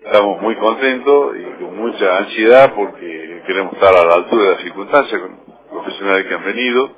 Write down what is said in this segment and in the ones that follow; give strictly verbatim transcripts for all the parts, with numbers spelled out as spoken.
estamos muy contentos y con mucha ansiedad porque queremos estar a la altura de las circunstancias con los profesionales que han venido.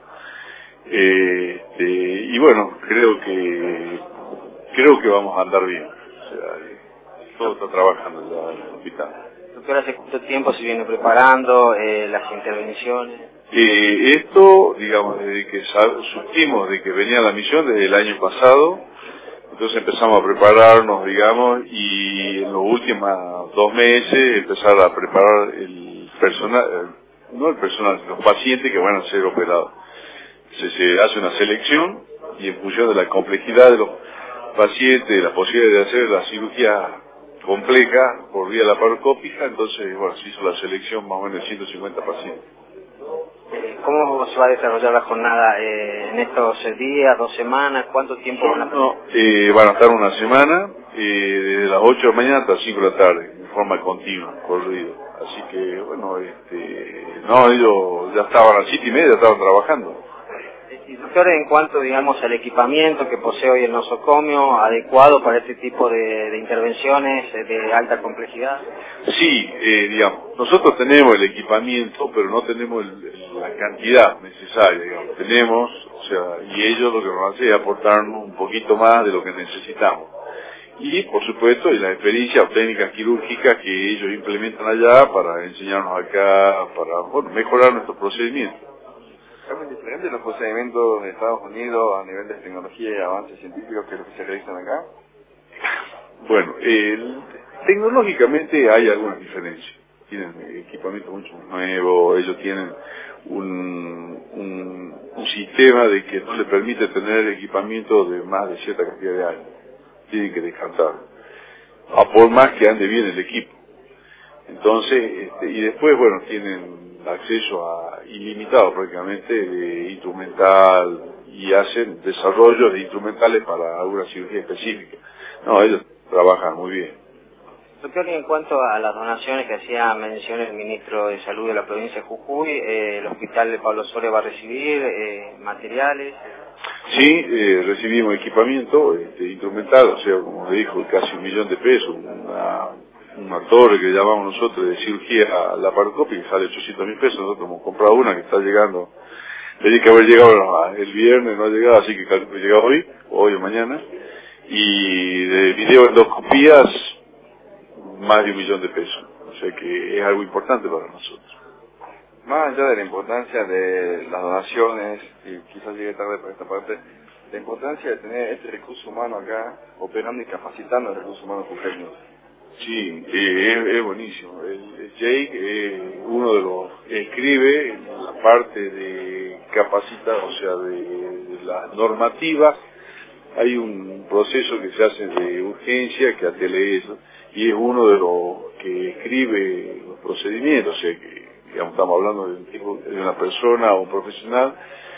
Eh, este, y bueno, creo que creo que vamos a andar bien. O sea, eh, todo está trabajando ya en el hospital. Doctor, ¿hace cuánto tiempo se viene preparando eh, las intervenciones? Eh, esto, digamos, desde que supimos de que venía la misión, desde el año pasado, entonces empezamos a prepararnos, digamos, y en los últimos dos meses empezar a preparar el personal, no el personal, los pacientes que van a ser operados. Se, se hace una selección y en función de la complejidad de los pacientes, de la posibilidad de hacer la cirugía compleja por vía laparoscópica, entonces, bueno, se hizo la selección más o menos de ciento cincuenta pacientes. ¿Cómo se va a desarrollar la jornada eh, en estos días, dos semanas? ¿Cuánto tiempo van a No, no eh, van a estar una semana, eh, desde las ocho de la mañana hasta las cinco de la tarde, en forma continua, corrido. Así que, bueno, este, no, ellos ya estaban a las siete y media, estaban trabajando. Y doctor, en cuanto, digamos, al equipamiento que posee hoy el nosocomio, adecuado para este tipo de, de intervenciones de alta complejidad. Sí, eh, digamos, nosotros tenemos el equipamiento, pero no tenemos el, el, la cantidad necesaria, digamos. Tenemos, o sea, y ellos lo que nos hacen es aportarnos un poquito más de lo que necesitamos. Y, por supuesto, y la experiencia o técnicas quirúrgicas que ellos implementan allá para enseñarnos acá, para, bueno, mejorar nuestros procedimientos. ¿Es muy diferente los procedimientos de Estados Unidos a nivel de tecnología y avances científicos que los que se realizan acá? Bueno, eh, tecnológicamente hay algunas diferencias. Tienen equipamiento mucho más nuevo, ellos tienen un, un, un sistema de que no les permite tener equipamiento de más de cierta cantidad de años. Tienen que descartar. A por más que ande bien el equipo. Entonces, este, y después, bueno, tienen acceso a ilimitado prácticamente de instrumental y hacen desarrollos de instrumentales para alguna cirugía específica. No, ellos trabajan muy bien. Doctor, y en cuanto a las donaciones que hacía mención el ministro de Salud de la provincia de Jujuy, eh, ¿el hospital de Pablo Soria va a recibir eh, materiales? Sí, eh, recibimos equipamiento este, instrumental, o sea, como le dijo, casi un millón de pesos, una, una torre que llamamos nosotros de cirugía laparoscópica que sale ochocientos mil pesos. Nosotros hemos comprado una que está llegando, tenía que haber llegado el viernes, no ha llegado, así que calculo que llega hoy, hoy o mañana, y de videoendoscopías más de un millón de pesos, o sea que es algo importante para nosotros. Más allá de la importancia de las donaciones, y quizás llegue tarde por esta parte, la importancia de tener este recurso humano acá, operando y capacitando el recurso humano jujeño. Sí, eh, es, es buenísimo. El, el Jake es uno de los que escribe en la parte de capacitar, o sea, de, de las normativas. Hay un proceso que se hace de urgencia que atele eso, y es uno de los que escribe los procedimientos, o sea, que digamos, estamos hablando de un tipo, de una persona o un profesional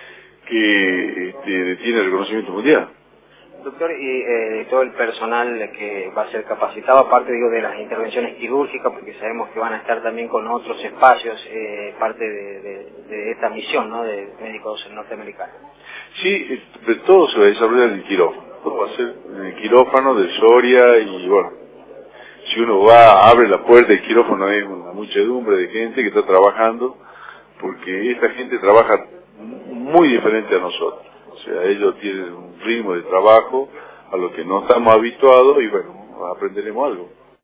que este, tiene reconocimiento mundial. Doctor, y eh, todo el personal que va a ser capacitado, aparte digo de las intervenciones quirúrgicas, porque sabemos que van a estar también con otros espacios, eh, parte de, de, de esta misión, ¿no?, de médicos norteamericanos. Sí, de todo se va a desarrollar en el quirófano. Todo va a ser en el quirófano de Soria y bueno, si uno va, abre la puerta del quirófano hay una muchedumbre de gente que está trabajando, porque esta gente trabaja muy diferente a nosotros. O sea, ellos tienen un ritmo de trabajo a lo que no estamos habituados y bueno, aprenderemos algo.